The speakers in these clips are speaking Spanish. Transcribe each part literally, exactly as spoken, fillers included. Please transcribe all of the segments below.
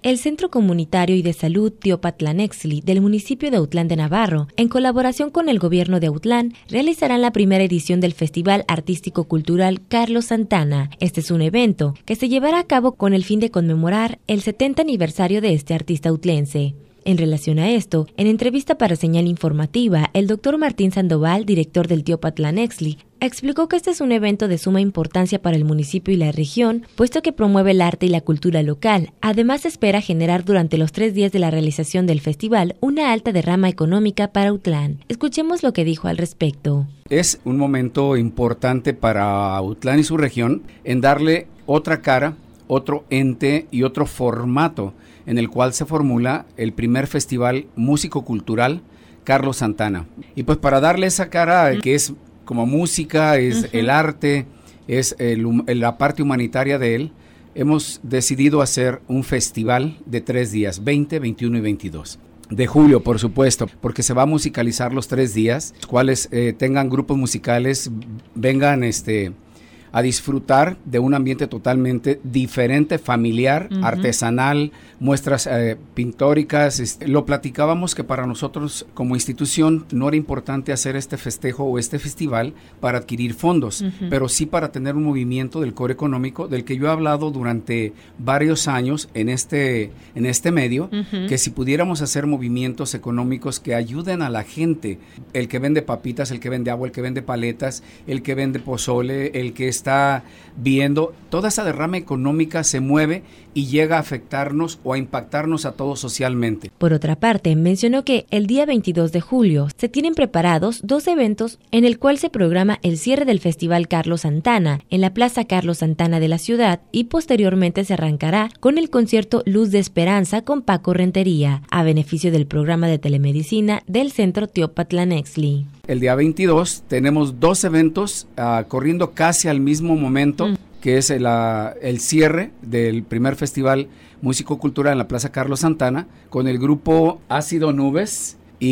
El Centro Comunitario y de Salud Teopatlanexli del municipio de Autlán de Navarro, en colaboración con el gobierno de Autlán, realizarán la primera edición del Festival Artístico-Cultural Carlos Santana. Este es un evento que se llevará a cabo con el fin de conmemorar el setenta aniversario de este artista autlense. En relación a esto, en entrevista para Señal Informativa, el doctor Martín Sandoval, director del Teopatlanexli, explicó que este es un evento de suma importancia para el municipio y la región, puesto que promueve el arte y la cultura local. Además, se espera generar durante los tres días de la realización del festival una alta derrama económica para Autlán. Escuchemos lo que dijo al respecto. Es un momento importante para Autlán y su región en darle otra cara, otro ente y otro formato en el cual se formula el primer festival músico-cultural Carlos Santana. Y pues para darle esa cara que es como música, es uh-huh. el arte, es el, la parte humanitaria de él, hemos decidido hacer un festival de tres días, veinte, veintiuno y veintidós. De julio, por supuesto, porque se va a musicalizar los tres días, los cuales eh, tengan grupos musicales, vengan este... a disfrutar de un ambiente totalmente diferente, familiar, uh-huh. artesanal, muestras eh, pintóricas. Este, lo platicábamos que para nosotros como institución no era importante hacer este festejo o este festival para adquirir fondos, uh-huh. pero sí para tener un movimiento del core económico del que yo he hablado durante varios años en este, en este medio, uh-huh. que si pudiéramos hacer movimientos económicos que ayuden a la gente, el que vende papitas, el que vende agua, el que vende paletas, el que vende pozole, el que está viendo, toda esa derrama económica se mueve y llega a afectarnos o a impactarnos a todos socialmente. Por otra parte, mencionó que el día veintidós de julio se tienen preparados dos eventos en el cual se programa el cierre del Festival Carlos Santana en la Plaza Carlos Santana de la ciudad y posteriormente se arrancará con el concierto Luz de Esperanza con Paco Rentería, a beneficio del programa de telemedicina del Centro Teopatlanexli. El día veintidós tenemos dos eventos uh, corriendo casi al mismo momento, mm. que es el, uh, el cierre del primer festival músico-cultural en la Plaza Carlos Santana con el grupo Ácido Nubes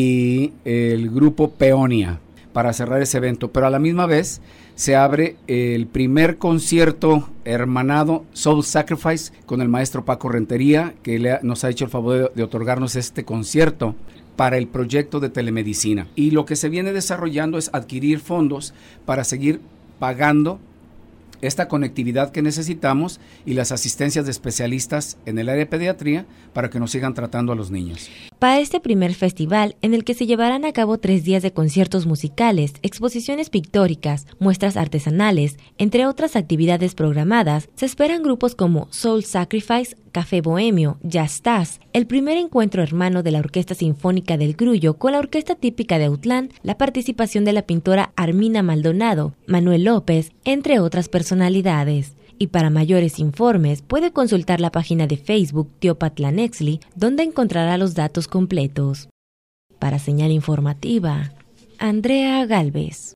y el grupo Peonia para cerrar ese evento, pero a la misma vez se abre el primer concierto hermanado Soul Sacrifice con el maestro Paco Rentería, que le ha, nos ha hecho el favor de, de otorgarnos este concierto para el proyecto de telemedicina. Y lo que se viene desarrollando es adquirir fondos para seguir pagando esta conectividad que necesitamos y las asistencias de especialistas en el área de pediatría para que nos sigan tratando a los niños. Para este primer festival, en el que se llevarán a cabo tres días de conciertos musicales, exposiciones pictóricas, muestras artesanales, entre otras actividades programadas, se esperan grupos como Soul Sacrifice, Café Bohemio, Jazz, el primer encuentro hermano de la Orquesta Sinfónica del Grullo con la Orquesta Típica de Autlán, la participación de la pintora Armina Maldonado, Manuel López, entre otras personalidades. Y para mayores informes puede consultar la página de Facebook Teopatlanexli, donde encontrará los datos completos. Para Señal Informativa, Andrea Galvez.